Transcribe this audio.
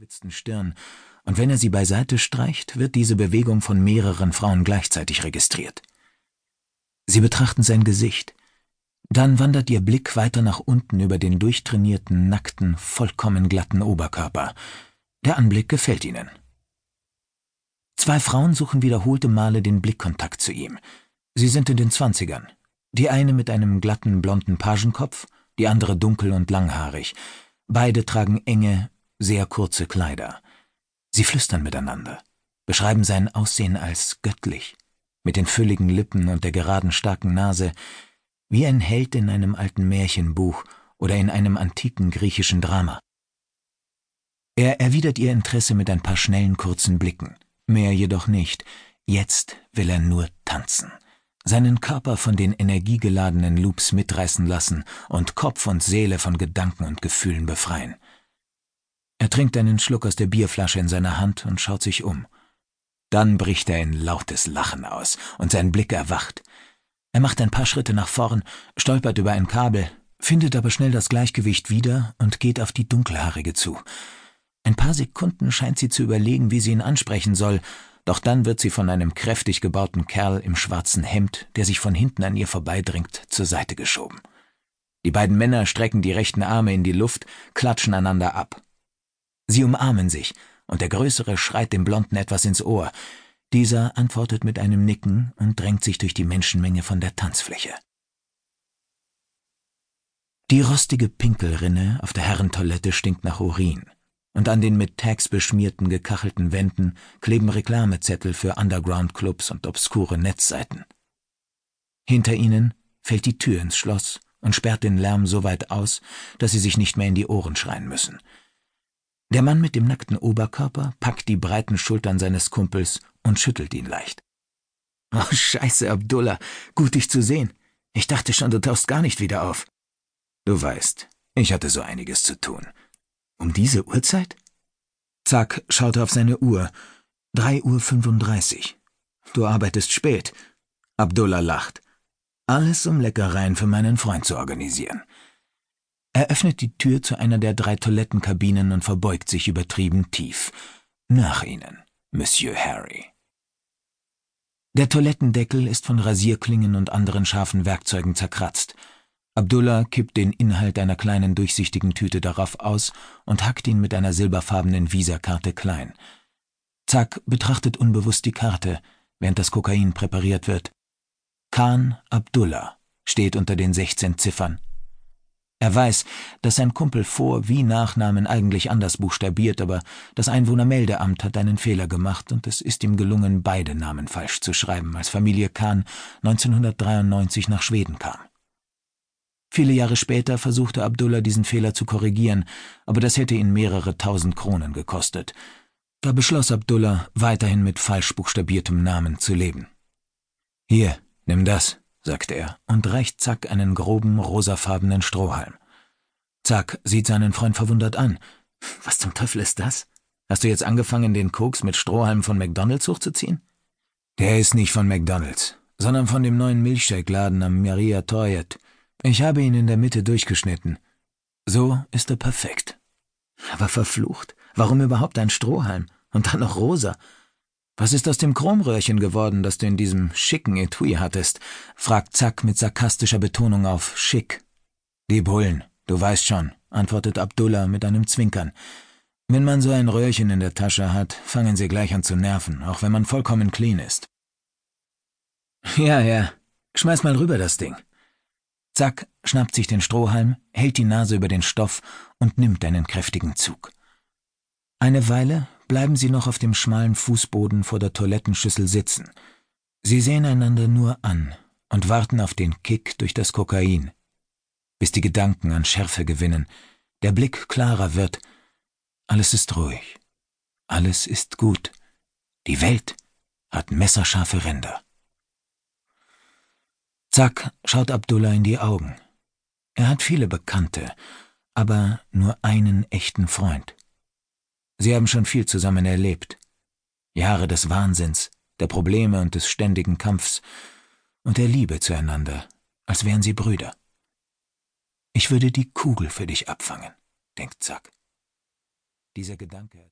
verschwitzten Stirn, und wenn er sie beiseite streicht, wird diese Bewegung von mehreren Frauen gleichzeitig registriert. Sie betrachten sein Gesicht. Dann wandert ihr Blick weiter nach unten über den durchtrainierten, nackten, vollkommen glatten Oberkörper. Der Anblick gefällt ihnen. 2 Frauen suchen wiederholte Male den Blickkontakt zu ihm. Sie sind in den 20ern. Die eine mit einem glatten, blonden Pagenkopf, die andere dunkel und langhaarig. Beide tragen enge, sehr kurze Kleider. Sie flüstern miteinander, beschreiben sein Aussehen als göttlich, mit den fülligen Lippen und der geraden, starken Nase, wie ein Held in einem alten Märchenbuch oder in einem antiken griechischen Drama. Er erwidert ihr Interesse mit ein paar schnellen, kurzen Blicken. Mehr jedoch nicht. Jetzt will er nur tanzen. Seinen Körper von den energiegeladenen Loops mitreißen lassen und Kopf und Seele von Gedanken und Gefühlen befreien. Er trinkt einen Schluck aus der Bierflasche in seiner Hand und schaut sich um. Dann bricht er in lautes Lachen aus und sein Blick erwacht. Er macht ein paar Schritte nach vorn, stolpert über ein Kabel, findet aber schnell das Gleichgewicht wieder und geht auf die Dunkelhaarige zu. Ein paar Sekunden scheint sie zu überlegen, wie sie ihn ansprechen soll, doch dann wird sie von einem kräftig gebauten Kerl im schwarzen Hemd, der sich von hinten an ihr vorbeidringt, zur Seite geschoben. Die beiden Männer strecken die rechten Arme in die Luft, klatschen einander ab. Sie umarmen sich, und der Größere schreit dem Blonden etwas ins Ohr. Dieser antwortet mit einem Nicken und drängt sich durch die Menschenmenge von der Tanzfläche. Die rostige Pinkelrinne auf der Herrentoilette stinkt nach Urin, und an den mit Tags beschmierten, gekachelten Wänden kleben Reklamezettel für Underground-Clubs und obskure Netzseiten. Hinter ihnen fällt die Tür ins Schloss und sperrt den Lärm so weit aus, dass sie sich nicht mehr in die Ohren schreien müssen. Der Mann mit dem nackten Oberkörper packt die breiten Schultern seines Kumpels und schüttelt ihn leicht. »Oh, Scheiße, Abdullah, gut dich zu sehen. Ich dachte schon, du tauchst gar nicht wieder auf.« »Du weißt, ich hatte so einiges zu tun.« »Um diese Uhrzeit?« Zack schaut auf seine Uhr. 3:35 Uhr. »Du arbeitest spät.« Abdullah lacht. »Alles, um Leckereien für meinen Freund zu organisieren.« Er öffnet die Tür zu einer der 3 Toilettenkabinen und verbeugt sich übertrieben tief. »Nach Ihnen, Monsieur Harry.« Der Toilettendeckel ist von Rasierklingen und anderen scharfen Werkzeugen zerkratzt. Abdullah kippt den Inhalt einer kleinen durchsichtigen Tüte darauf aus und hackt ihn mit einer silberfarbenen Visakarte klein. Zack betrachtet unbewusst die Karte, während das Kokain präpariert wird. Khan Abdullah steht unter den 16 Ziffern. Er weiß, dass sein Kumpel Vor- wie Nachnamen eigentlich anders buchstabiert, aber das Einwohnermeldeamt hat einen Fehler gemacht und es ist ihm gelungen, beide Namen falsch zu schreiben, als Familie Khan 1993 nach Schweden kam. Viele Jahre später versuchte Abdullah diesen Fehler zu korrigieren, aber das hätte ihn mehrere tausend Kronen gekostet. Da beschloss Abdullah, weiterhin mit falsch buchstabiertem Namen zu leben. »Hier, nimm das«, sagt er und reicht Zack einen groben, rosafarbenen Strohhalm. Zack sieht seinen Freund verwundert an. »Was zum Teufel ist das? Hast du jetzt angefangen, den Koks mit Strohhalmen von McDonald's hochzuziehen?« »Der ist nicht von McDonald's, sondern von dem neuen Milchshake-Laden am Maria Toyet. Ich habe ihn in der Mitte durchgeschnitten. So ist er perfekt.« »Aber verflucht, warum überhaupt ein Strohhalm? Und dann noch rosa? Was ist aus dem Chromröhrchen geworden, das du in diesem schicken Etui hattest?« fragt Zack mit sarkastischer Betonung auf schick. »Die Bullen, du weißt schon«, antwortet Abdullah mit einem Zwinkern. »Wenn man so ein Röhrchen in der Tasche hat, fangen sie gleich an zu nerven, auch wenn man vollkommen clean ist.« »Ja, schmeiß mal rüber das Ding.« Zack schnappt sich den Strohhalm, hält die Nase über den Stoff und nimmt einen kräftigen Zug. Eine Weile bleiben sie noch auf dem schmalen Fußboden vor der Toilettenschüssel sitzen. Sie sehen einander nur an und warten auf den Kick durch das Kokain, bis die Gedanken an Schärfe gewinnen, der Blick klarer wird. Alles ist ruhig, alles ist gut. Die Welt hat messerscharfe Ränder. Zack schaut Abdullah in die Augen. Er hat viele Bekannte, aber nur einen echten Freund. Sie haben schon viel zusammen erlebt. Jahre des Wahnsinns, der Probleme und des ständigen Kampfs und der Liebe zueinander, als wären sie Brüder. »Ich würde die Kugel für dich abfangen«, denkt Zack. Dieser Gedanke